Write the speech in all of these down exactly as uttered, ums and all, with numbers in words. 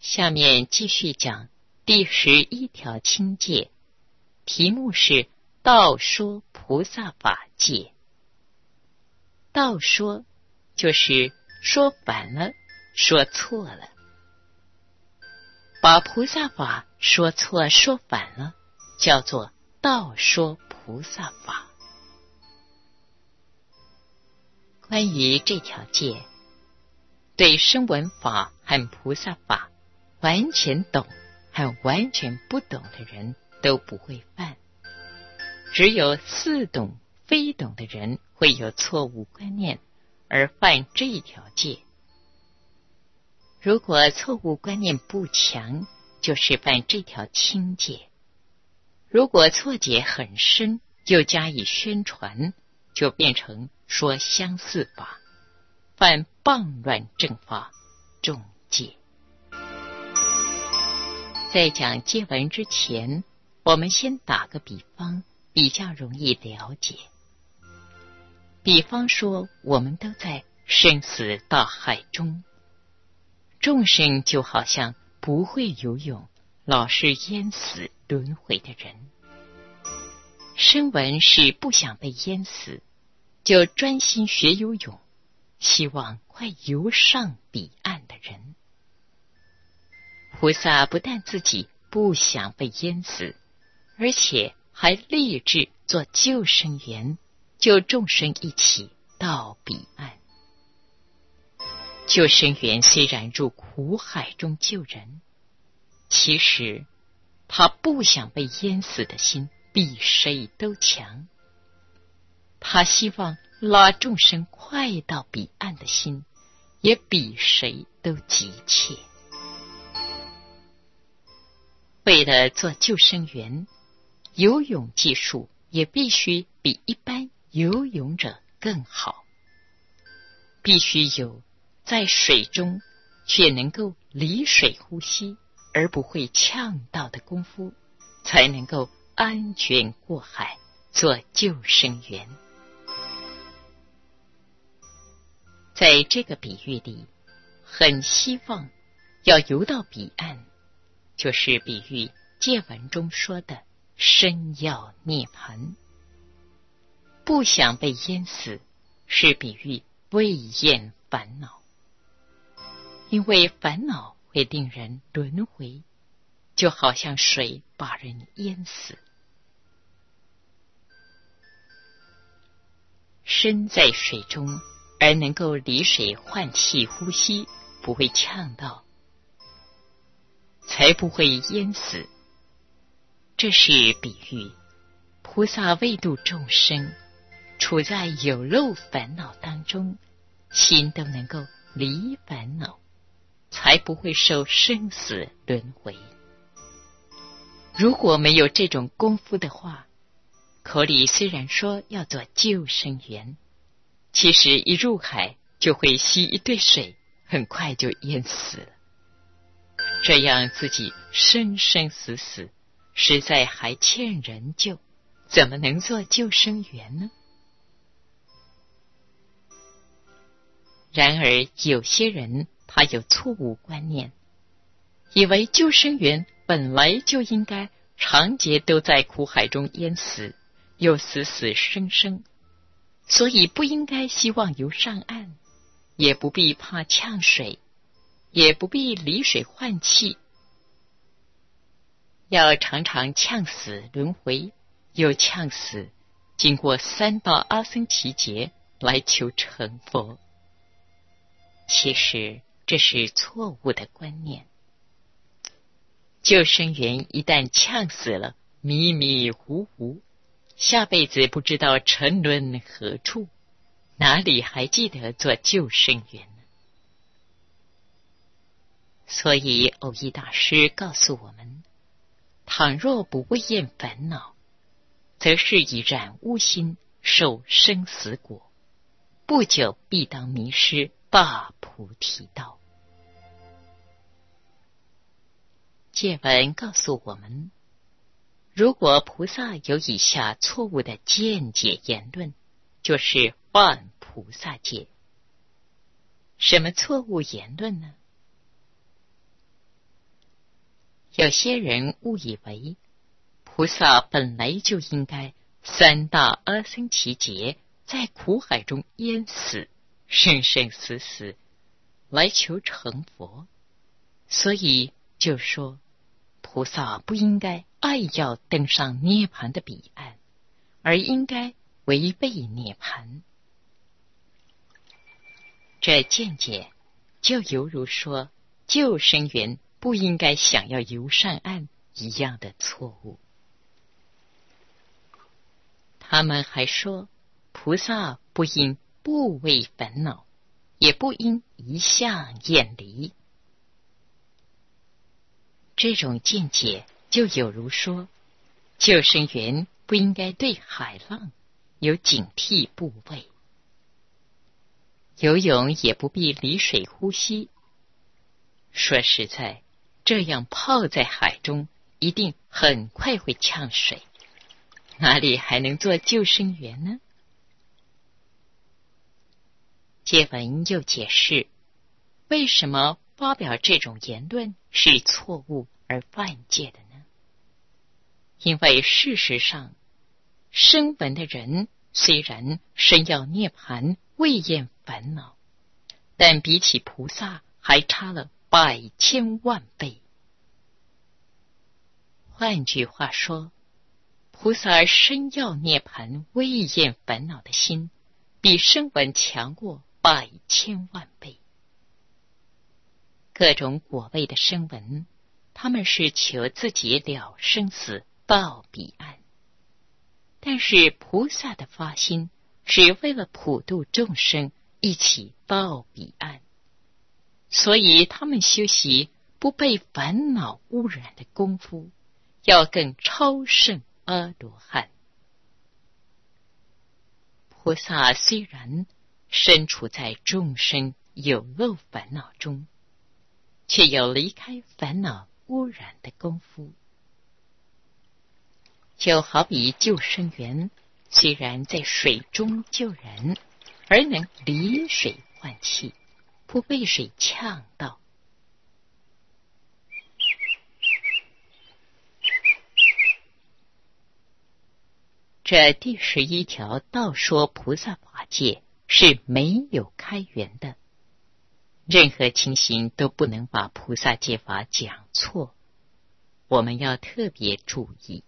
下面继续讲第十一条清戒，题目是道说菩萨法戒。道说就是说反了，说错了，把菩萨法说错说反了，叫做道说菩萨法。关于这条戒，对声闻法和菩萨法完全懂和完全不懂的人都不会犯，只有似懂非懂的人会有错误观念而犯这一条戒。如果错误观念不强，就是犯这条轻戒；如果错解很深，又加以宣传，就变成说相似法，犯谤乱正法，重戒。在讲戒文之前，我们先打个比方，比较容易了解。比方说，我们都在生死大海中，众生就好像不会游泳，老是淹死轮回的人。声闻是不想被淹死，就专心学游泳，希望快游上彼岸的人。菩萨不但自己不想被淹死，而且还立志做救生员，救众生一起到彼岸。救生员虽然入苦海中救人，其实他不想被淹死的心比谁都强，他希望拉众生快到彼岸的心也比谁都急切。为了做救生员，游泳技术也必须比一般游泳者更好，必须有在水中却能够离水呼吸而不会呛到的功夫，才能够安全过海做救生员。在这个比喻里，很希望要游到彼岸，就是比喻戒文中说的身要涅槃。不想被淹死，是比喻未厌烦恼，因为烦恼会令人轮回，就好像水把人淹死。身在水中而能够离水换气呼吸，不会呛到，才不会淹死。这是比喻菩萨为度众生，处在有漏烦恼当中，心都能够离烦恼，才不会受生死轮回。如果没有这种功夫的话，口里虽然说要做救生员，其实一入海就会吸一堆水，很快就淹死了。这样自己生生死死，实在还欠人救，怎么能做救生员呢？然而有些人他有错误观念，以为救生员本来就应该长节都在苦海中淹死，又死死生生，所以不应该希望游上岸，也不必怕呛水，也不必离水换气，要常常呛死轮回，又呛死经过三道阿僧祇劫来求成佛。其实这是错误的观念。救生员一旦呛死了，迷迷糊糊，下辈子不知道沉沦何处，哪里还记得做救生员呢？所以藕益大师告诉我们，倘若不畏厌烦恼，则是以染污心受生死果，不久必当迷失大菩提道。戒文告诉我们，如果菩萨有以下错误的见解言论，就是犯菩萨戒。什么错误言论呢？ 有些人误以为菩萨本来就应该三大阿僧祇劫在苦海中淹死，生生死死来求成佛，所以就说菩萨不应该爱要登上涅槃的彼岸，而应该违背涅槃。这见解就犹如说救生员不应该想要游上岸一样的错误。他们还说菩萨不应不为烦恼，也不应一向远离。这种见解就有如说救生员不应该对海浪有警惕部位，游泳也不必离水呼吸。说实在，这样泡在海中一定很快会呛水，哪里还能做救生员呢？戒文又解释为什么发表这种言论是错误而犯戒的呢？因为事实上声闻的人虽然身要涅槃未厌烦恼，但比起菩萨还差了百千万倍。换句话说，菩萨身要涅槃未厌烦恼的心比声闻强过百千万倍。各种果位的声闻，他们是求自己了生死到彼岸，但是菩萨的发心是为了普度众生一起到彼岸，所以他们修习不被烦恼污染的功夫要更超胜阿罗汉。菩萨虽然身处在众生有漏烦恼中，却有离开烦恼污染的功夫。就好比救生员虽然在水中救人，而能离水换气，不被水呛到。这第十一条道说菩萨法界是没有开源的，任何情形都不能把菩萨戒法讲错，我们要特别注意。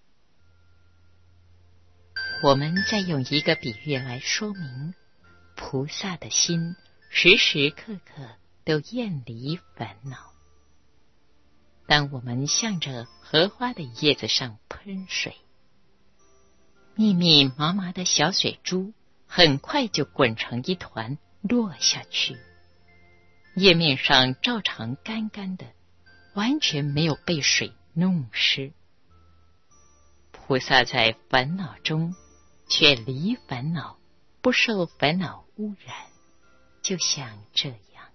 我们再用一个比喻来说明，菩萨的心时时刻刻都厌离烦恼。当我们向着荷花的叶子上喷水，密密麻麻的小水珠很快就滚成一团落下去，叶面上照常干干的，完全没有被水弄湿。菩萨在烦恼中却离烦恼，不受烦恼污染，就像这样。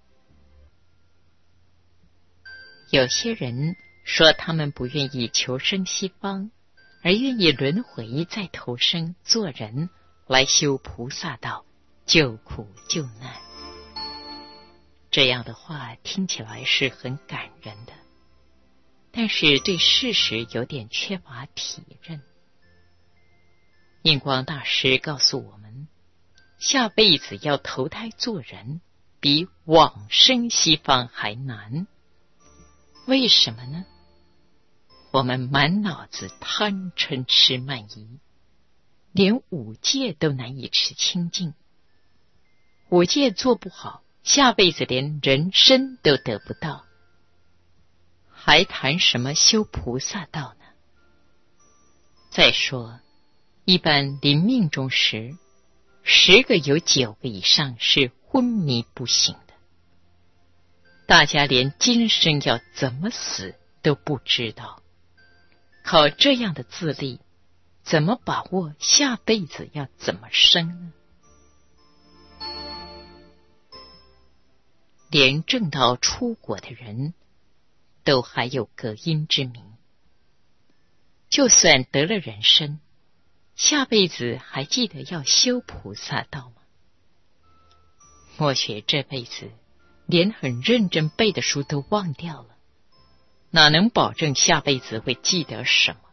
有些人说他们不愿意求生西方，而愿意轮回再投生做人，来修菩萨道，救苦救难。这样的话听起来是很感人的，但是对事实有点缺乏体认。印光大师告诉我们，下辈子要投胎做人，比往生西方还难。为什么呢？我们满脑子贪嗔痴慢疑，连五戒都难以持清净。五戒做不好，下辈子连人身都得不到，还谈什么修菩萨道呢？再说，一般临命终时，十个有九个以上是昏迷不醒的，大家连今生要怎么死都不知道。靠这样的自力，怎么把握下辈子要怎么生呢？连正道出果的人都还有隔阴之名，就算得了人身，下辈子还记得要修菩萨道吗？莫学这辈子连很认真背的书都忘掉了， 哪能保证下辈子会记得什么？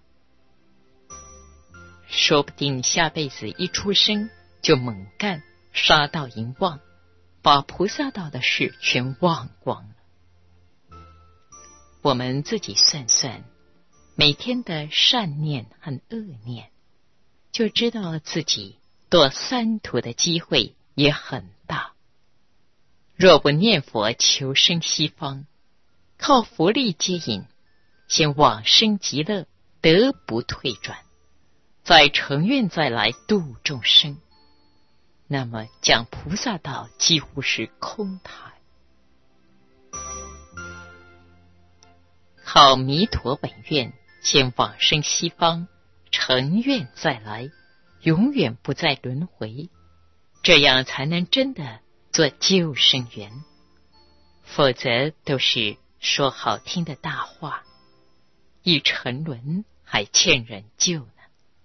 说不定下辈子一出生就猛干杀盗淫妄，把菩萨道的事全忘光了。我们自己算算，每天的善念和恶念，就知道自己堕三途的机会也很大。若不念佛求生西方，靠佛力接引，先往生极乐，得不退转，再成愿再来度众生，那么讲菩萨道几乎是空谈。靠弥陀本愿，先往生西方，成愿再来，永远不再轮回，这样才能真的做救生员，否则都是说好听的大话，一沉沦还欠人救呢。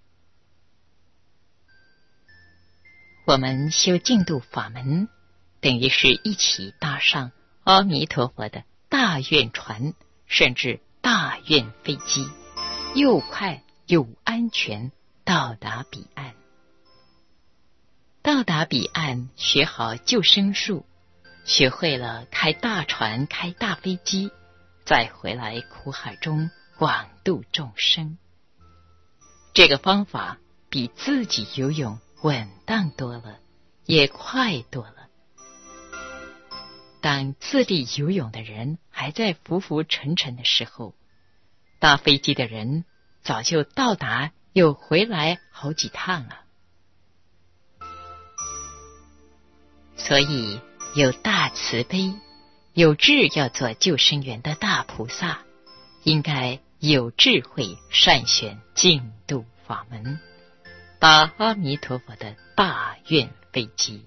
我们修净土法门，等于是一起搭上阿弥陀佛的大愿船，甚至大愿飞机，又快又安全到达彼岸。到达彼岸，学好救生术，学会了开大船开大飞机，再回来苦海中广度众生。这个方法比自己游泳稳当多了，也快多了。当自力游泳的人还在浮浮沉沉的时候，搭飞机的人早就到达又回来好几趟了。所以有大慈悲、有志要做救生员的大菩萨，应该有智慧善选净土法门，搭阿弥陀佛的大愿飞机。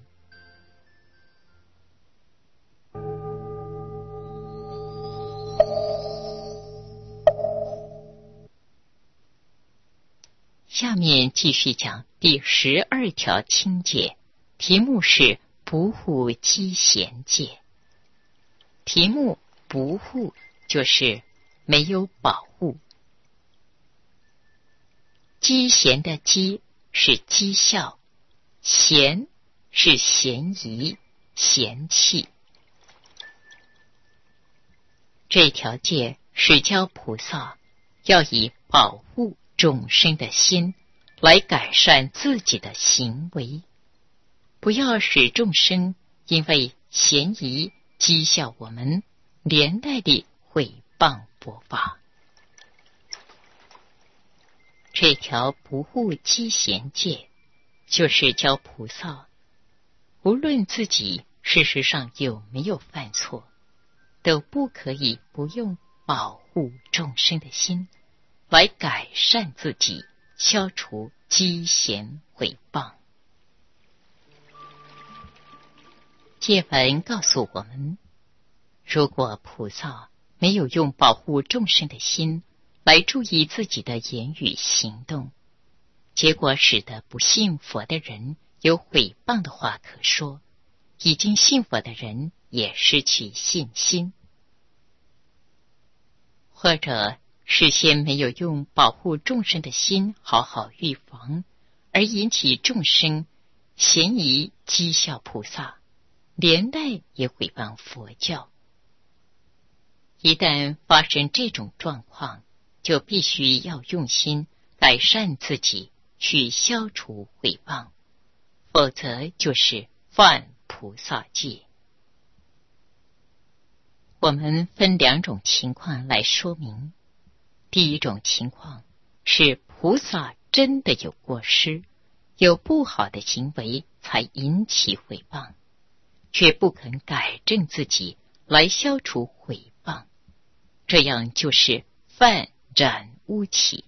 下面继续讲第十二条清戒，题目是不护积贤戒。题目不护就是没有保护。积贤的积是讥笑，嫌是嫌疑、嫌弃。这条戒是教菩萨要以保护众生的心来改善自己的行为，不要使众生因为嫌疑讥笑我们，连带地毁谤佛法。这条不护积贤戒，就是教菩萨，无论自己事实上有没有犯错，都不可以不用保护众生的心来改善自己，消除积贤毁谤。戒文告诉我们，如果菩萨没有用保护众生的心来注意自己的言语行动，结果使得不信佛的人有毁谤的话可说，已经信佛的人也失去信心。或者事先没有用保护众生的心好好预防，而引起众生嫌疑讥笑菩萨，连带也毁谤佛教。一旦发生这种状况，就必须要用心改善自己，去消除毁谤，否则就是犯菩萨戒。我们分两种情况来说明。第一种情况是菩萨真的有过失，有不好的行为才引起毁谤，却不肯改正自己来消除毁谤，这样就是犯染污起。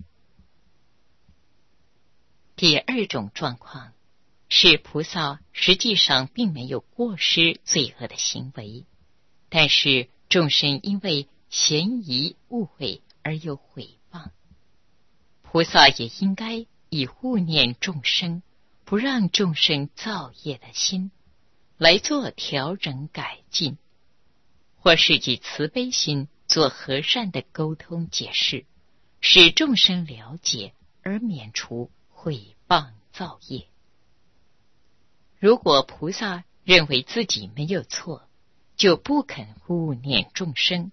第二种状况是菩萨实际上并没有过失罪恶的行为，但是众生因为嫌疑误会而有毁谤，菩萨也应该以护念众生，不让众生造业的心来做调整改进，或是以慈悲心做和善的沟通解释，使众生了解而免除毁谤造业。如果菩萨认为自己没有错，就不肯护念众生，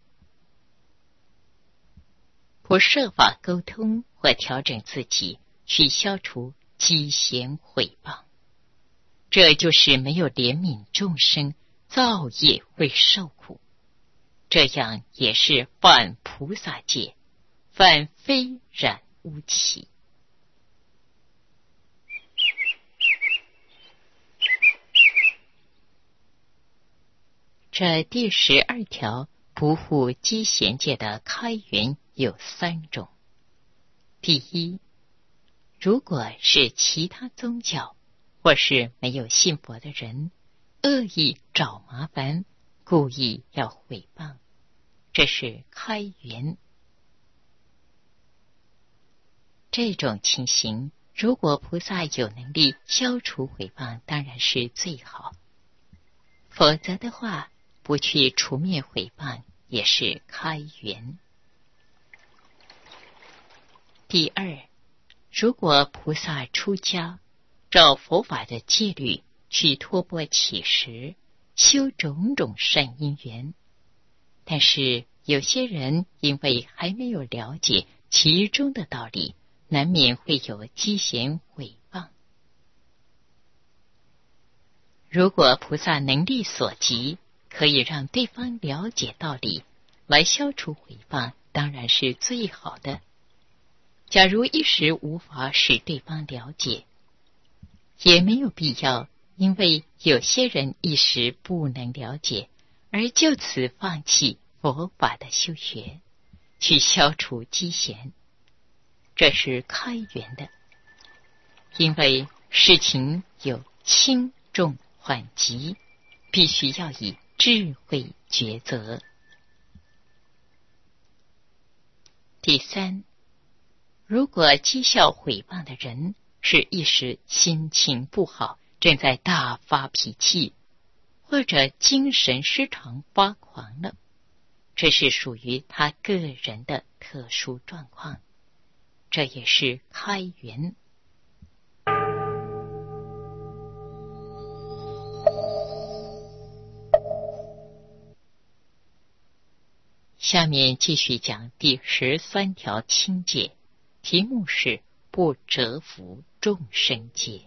不设法沟通或调整自己，去消除积嫌毁谤，这就是没有怜悯众生，造业会受苦。这样也是犯菩萨戒，犯非染污起。这第十二条不护积嫌戒的开源有三种。第一，如果是其他宗教或是没有信佛的人，恶意找麻烦，故意要毁谤，这是开源。这种情形，如果菩萨有能力消除毁谤，当然是最好。否则的话，不去除灭毁谤，也是开源。第二，如果菩萨出家，照佛法的戒律去托钵乞食，修种种善因缘，但是有些人因为还没有了解其中的道理，难免会有积嫌毁谤。如果菩萨能力所及，可以让对方了解道理，来消除毁谤，当然是最好的。假如一时无法使对方了解，也没有必要因为有些人一时不能了解，而就此放弃佛法的修学，去消除积嫌，这是开源的。因为事情有轻重缓急，必须要以智慧抉择。第三，如果讥笑毁谤的人是一时心情不好，正在大发脾气，或者精神失常发狂了，这是属于他个人的特殊状况，这也是开源。下面继续讲第十三条轻戒，题目是不折服众生戒。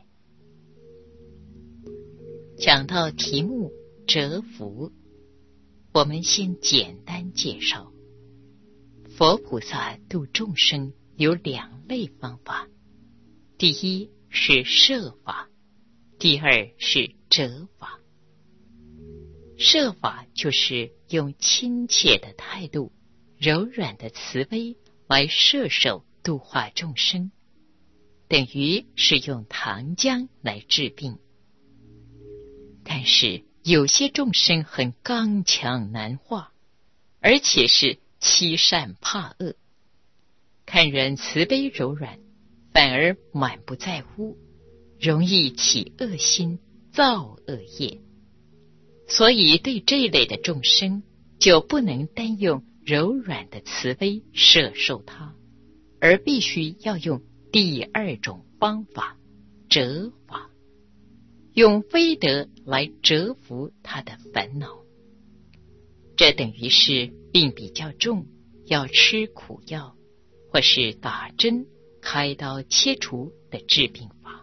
讲到题目折服，我们先简单介绍。佛菩萨度众生有两类方法，第一是摄法，第二是折法。摄法就是用亲切的态度、柔软的慈悲来摄受度化众生，等于是用糖浆来治病。但是有些众生很刚强难化，而且是欺善怕恶，看人慈悲柔软，反而满不在乎，容易起恶心，造恶业。所以对这一类的众生，就不能单用柔软的慈悲摄受他，而必须要用第二种方法，折法，用非德来折服他的烦恼。这等于是病比较重，要吃苦药，或是打针、开刀切除的治病法。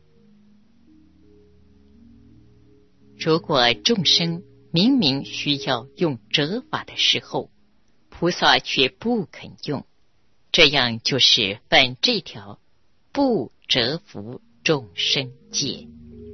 如果众生明明需要用折法的时候，菩萨却不肯用，这样就是犯这条不折服众生戒。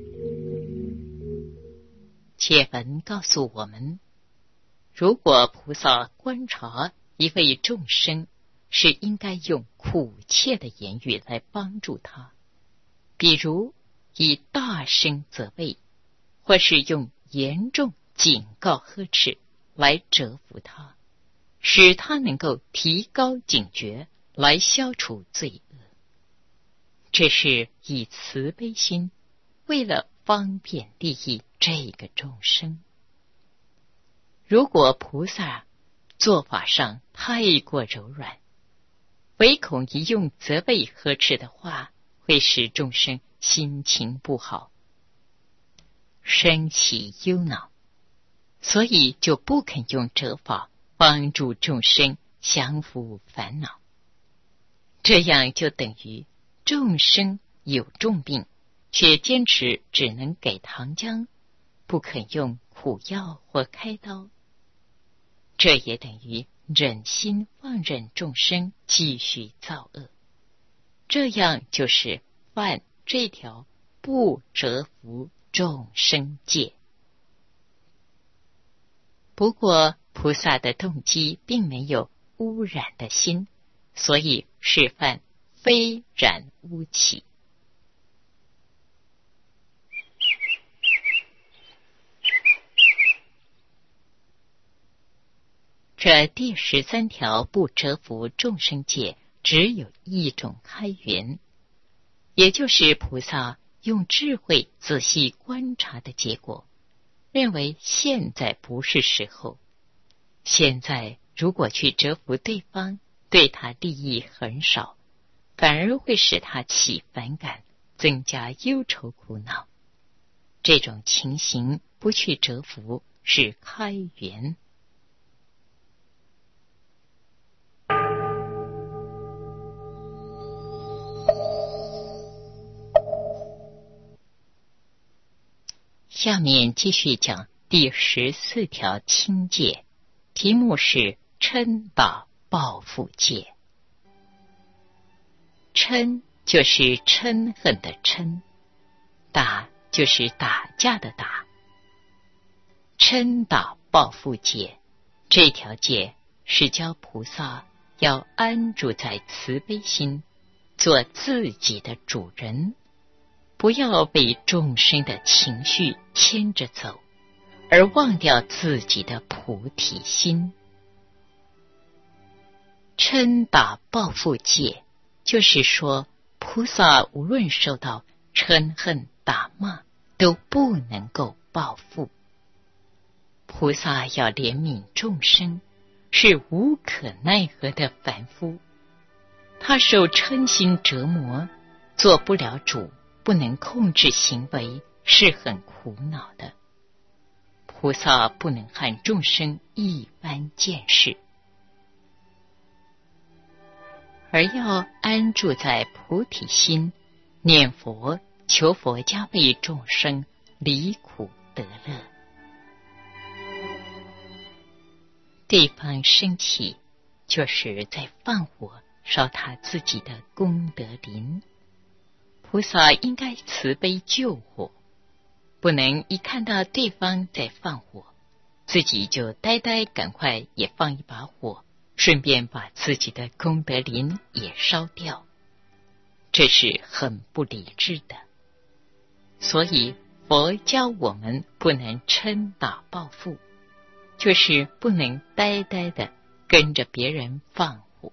切文告诉我们，如果菩萨观察一位众生，是应该用苦切的言语来帮助他，比如以大声责备，或是用严重警告呵斥来折服他，使他能够提高警觉，来消除罪恶。这是以慈悲心，为了方便利益这个众生。如果菩萨做法上太过柔软，唯恐一用责备呵斥的话，会使众生心情不好，生起忧恼，所以就不肯用折法帮助众生降服烦恼。这样就等于众生有重病，却坚持只能给糖浆，不肯用苦药或开刀。这也等于忍心放任众生继续造恶，这样就是犯这条不折服众生戒。不过菩萨的动机并没有污染的心，所以是犯非染污起。这第十三条不折服众生戒只有一种开源，也就是菩萨用智慧仔细观察的结果，认为现在不是时候。现在如果去折服对方，对他利益很少，反而会使他起反感，增加忧愁苦恼。这种情形不去折服是开源。下面继续讲第十四条轻戒，题目是嗔打报复戒。嗔就是嗔恨的嗔，打就是打架的打。嗔打报复戒，这条戒是教菩萨要安住在慈悲心，做自己的主人，不要被众生的情绪牵着走，而忘掉自己的菩提心。嗔打报复戒，就是说菩萨无论受到嗔恨打骂，都不能够报复。菩萨要怜悯众生，是无可奈何的凡夫，他受嗔心折磨，做不了主，不能控制行为，是很苦恼的。菩萨不能和众生一般见识，而要安住在菩提心，念佛求佛加倍众生离苦得乐。对方生气，就是在放火烧他自己的功德林。菩萨应该慈悲救火，不能一看到对方在放火，自己就呆呆赶快也放一把火，顺便把自己的功德林也烧掉，这是很不理智的。所以佛教我们不能嗔打报复，就是不能呆呆的跟着别人放火。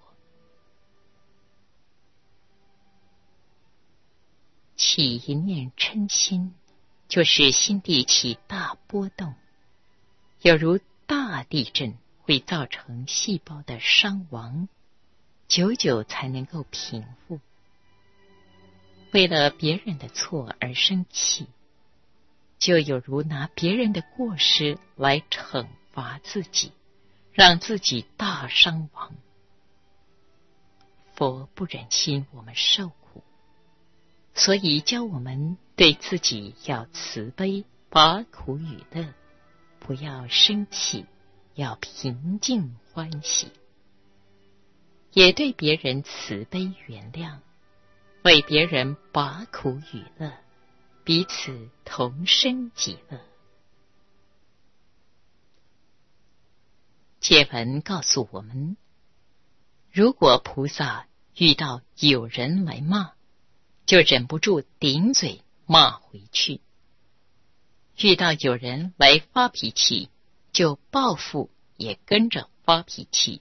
起一念嗔心，就是心地起大波动，有如大地震，会造成细胞的伤亡，久久才能够平复。为了别人的错而生气，就有如拿别人的过失来惩罚自己，让自己大伤亡。佛不忍心我们受苦，所以教我们对自己要慈悲，把苦与乐，不要生气，要平静欢喜，也对别人慈悲原谅，为别人把苦与乐，彼此同生极乐。戒文告诉我们，如果菩萨遇到有人来骂，就忍不住顶嘴骂回去；遇到有人来发脾气，就报复也跟着发脾气；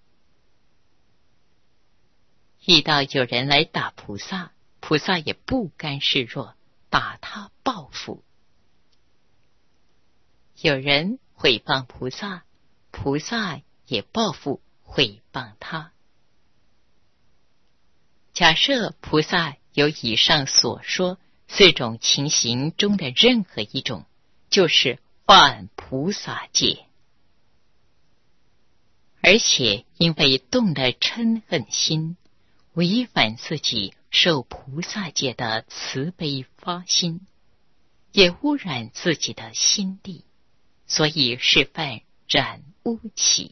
遇到有人来打菩萨，菩萨也不甘示弱，打他报复。有人毁谤菩萨，菩萨也报复毁谤他。假设菩萨有以上所说四种情形中的任何一种，就是犯菩萨戒，而且因为动了嗔恨心，违反自己受菩萨戒的慈悲发心，也污染自己的心地，所以是犯染污起。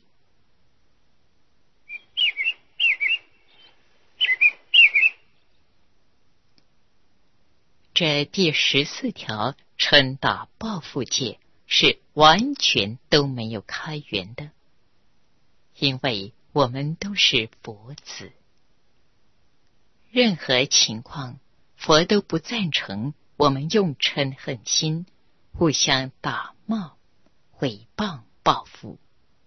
这第十四条嗔打报复戒是完全都没有开源的，因为我们都是佛子，任何情况佛都不赞成我们用嗔恨心互相打骂、毁谤、报复。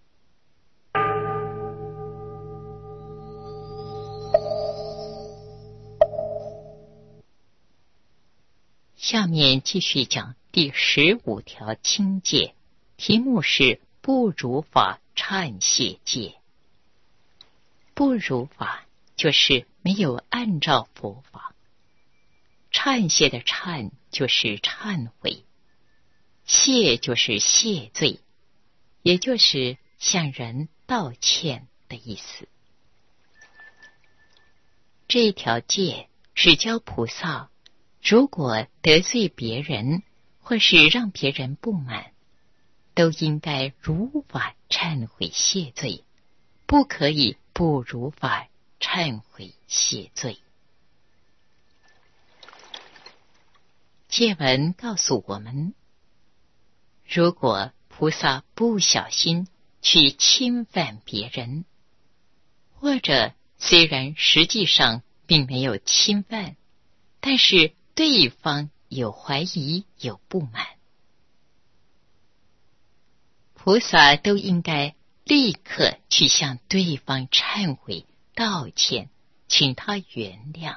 下面继续讲第十五条轻戒，题目是不如法忏谢戒。不如法就是没有按照佛法，忏谢的忏就是忏悔，谢就是谢罪，也就是向人道歉的意思。这条戒是教菩萨，如果得罪别人或是让别人不满，都应该如法忏悔谢罪，不可以不如法忏悔谢罪。戒文告诉我们，如果菩萨不小心去侵犯别人，或者虽然实际上并没有侵犯，但是对方有怀疑、有不满，菩萨都应该立刻去向对方忏悔、道歉，请他原谅。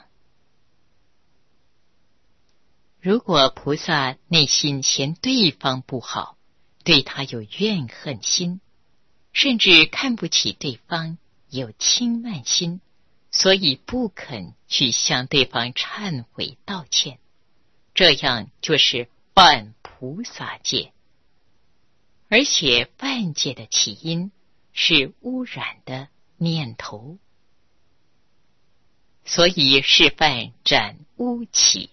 如果菩萨内心嫌对方不好，对他有怨恨心，甚至看不起对方，有轻慢心，所以不肯去向对方忏悔道歉，这样就是犯菩萨戒。而且犯戒的起因是污染的念头，所以是犯染污起。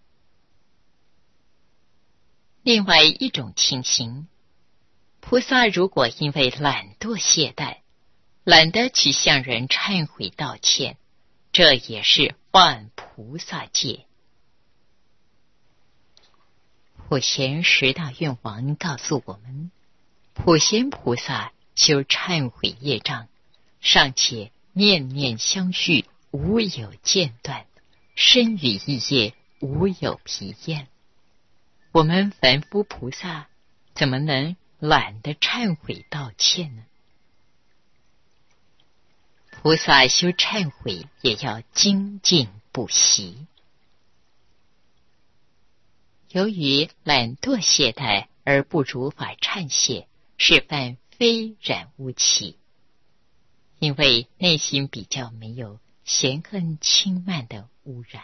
另外一种情形，菩萨如果因为懒惰懈怠，懒得去向人忏悔道歉，这也是犯菩萨戒。普贤十大愿王告诉我们，普贤菩萨修忏悔业障，尚且念念相续，无有间断，身语意业无有疲厌。我们凡夫菩萨怎么能懒得忏悔道歉呢？菩萨修忏悔也要精进不息。由于懒惰懈怠而不如法忏谢，是犯非染污起，因为内心比较没有嫌恨轻慢的污染。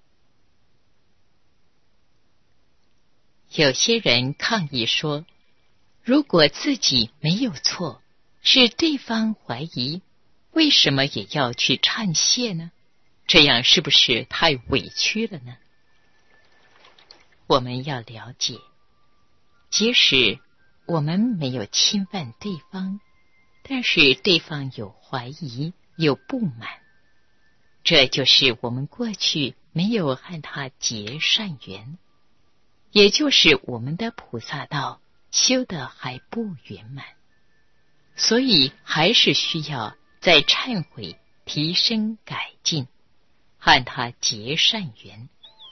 有些人抗议说，如果自己没有错，是对方怀疑，为什么也要去忏谢呢？这样是不是太委屈了呢？我们要了解，即使我们没有侵犯对方，但是对方有怀疑、有不满，这就是我们过去没有和他结善缘，也就是我们的菩萨道修得还不圆满，所以还是需要再忏悔、提升、改进，和他结善缘。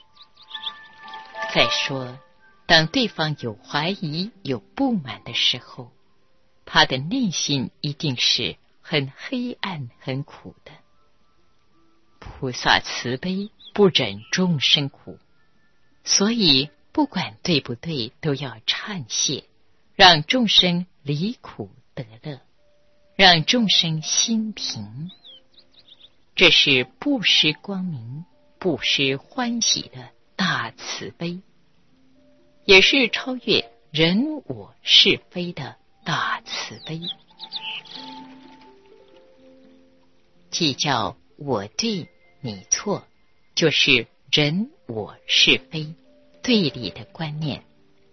再说，当对方有怀疑、有不满的时候，他的内心一定是很黑暗、很苦的。菩萨慈悲，不忍众生苦，所以不管对不对，都要忏谢，让众生离苦得乐。 让众生心平。这是不失光明、不失欢喜的大慈悲，也是超越人我是非的大慈悲。计较我对你错，就是人我是非对立的观念。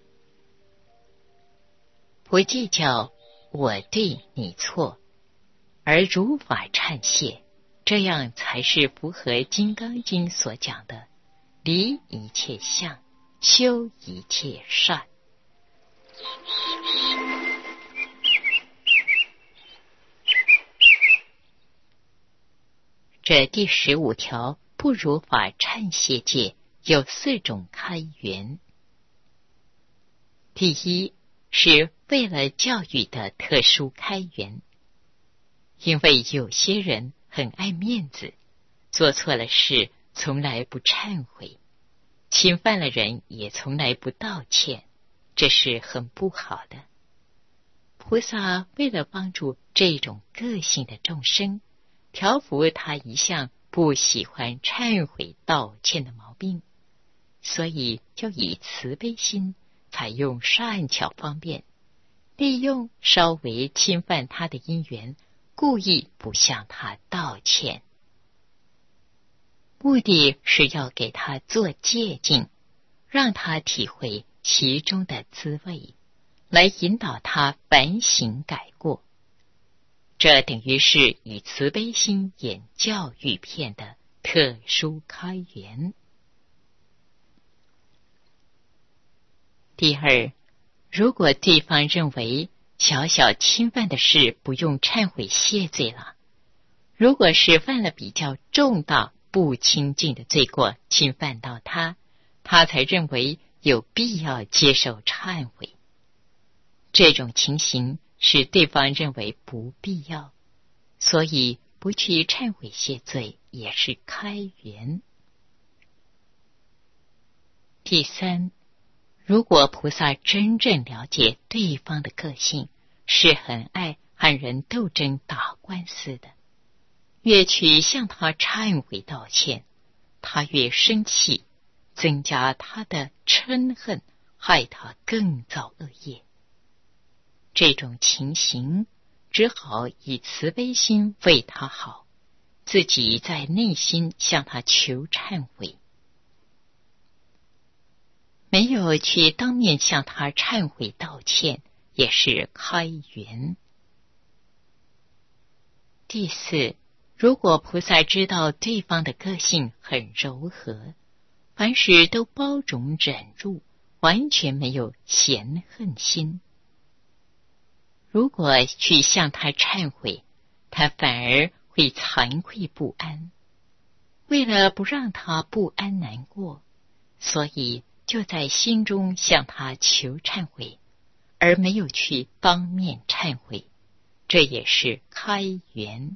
不计较我对你错，而如法忏谢，这样才是符合《金刚经》所讲的离一切相，修一切善。这第十五条不如法忏谢戒有四种开源。第一，是为了教育的特殊开源。因为有些人很爱面子，做错了事从来不忏悔，侵犯了人也从来不道歉，这是很不好的。菩萨为了帮助这种个性的众生，调伏他一向不喜欢忏悔道歉的毛病，所以就以慈悲心，采用善巧方便，利用稍微侵犯他的因缘，故意不向他道歉，目的是要给他做借鉴，让他体会其中的滋味，来引导他反省改过。这等于是以慈悲心演教育片的特殊开源。第二，如果对方认为小小侵犯的事不用忏悔谢罪了，如果是犯了比较重大不清净的罪过侵犯到他，他才认为有必要接受忏悔。这种情形是对方认为不必要，所以不去忏悔谢罪也是开源。第三，如果菩萨真正了解对方的个性，是很爱和人斗争打官司的，越去向他忏悔道歉，他越生气，增加他的嗔恨，害他更造恶业。这种情形只好以慈悲心为他好，自己在内心向他求忏悔，没有去当面向他忏悔道歉，也是开源。第四，如果菩萨知道对方的个性很柔和，凡事都包容忍辱，完全没有嫌恨心，如果去向他忏悔，他反而会惭愧不安。为了不让他不安难过，所以就在心中向他求忏悔，而没有去当面忏悔，这也是开源。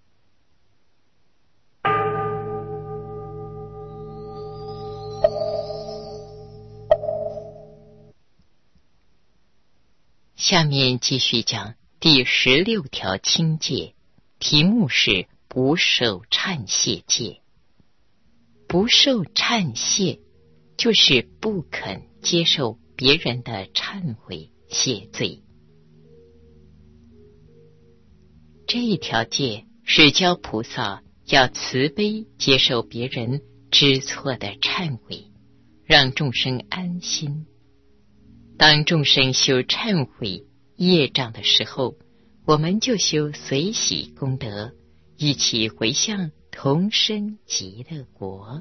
下面继续讲第十六条清戒，题目是不受忏谢戒。不受忏谢，就是不肯接受别人的忏悔谢罪。这一条戒是教菩萨要慈悲接受别人知错的忏悔，让众生安心。当众生修忏悔业障的时候，我们就修随喜功德，一起回向同生极乐国。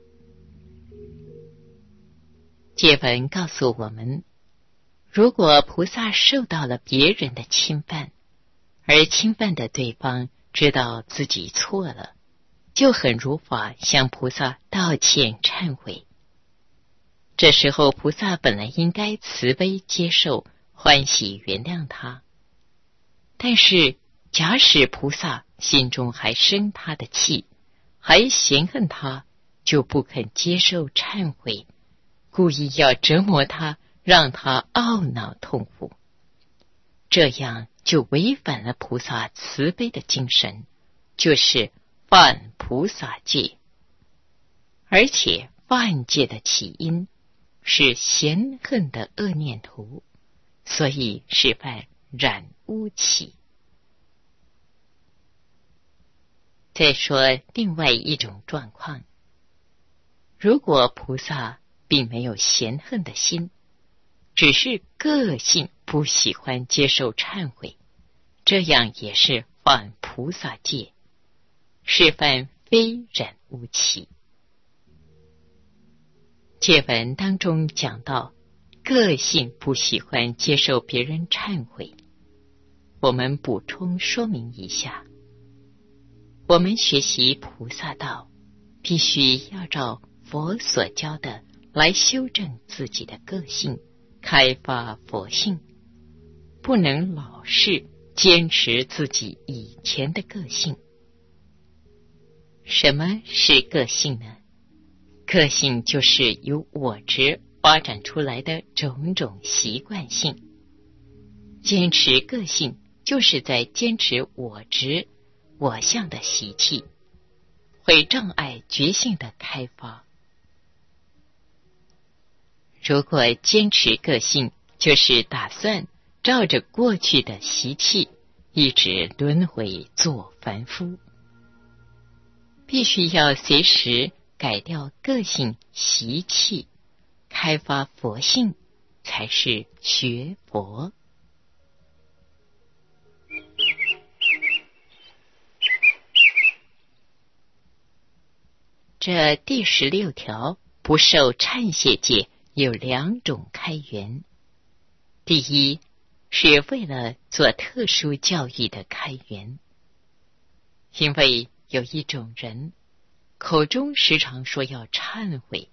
戒文告诉我们，如果菩萨受到了别人的侵犯，而侵犯的对方知道自己错了，就很如法向菩萨道歉忏悔。这时候菩萨本来应该慈悲接受，欢喜原谅他，但是假使菩萨心中还生他的气，还嫌恨他，就不肯接受忏悔，故意要折磨他，让他懊恼痛苦。 这样就违反了菩萨慈悲的精神，就是犯菩萨戒。而且犯戒的起因是嫌恨的恶念头，所以是犯染污起。再说另外一种状况，如果菩萨并没有嫌恨的心，只是个性不喜欢接受忏悔，这样也是犯菩萨戒，是犯非染污起。戒文当中讲到，个性不喜欢接受别人忏悔，我们补充说明一下。我们学习菩萨道，必须要照佛所教的来修正自己的个性，开发佛性，不能老是坚持自己以前的个性。什么是个性呢？个性就是由我执发展出来的种种习惯性。坚持个性，就是在坚持我执我相的习气，会障碍觉性的开发。如果坚持个性，就是打算照着过去的习气一直轮回做凡夫，必须要随时改掉个性习气，开发佛性，才是学佛。这第十六条不受忏谢戒有两种开源。第一，是为了做特殊教育的开源。因为有一种人口中时常说要忏悔，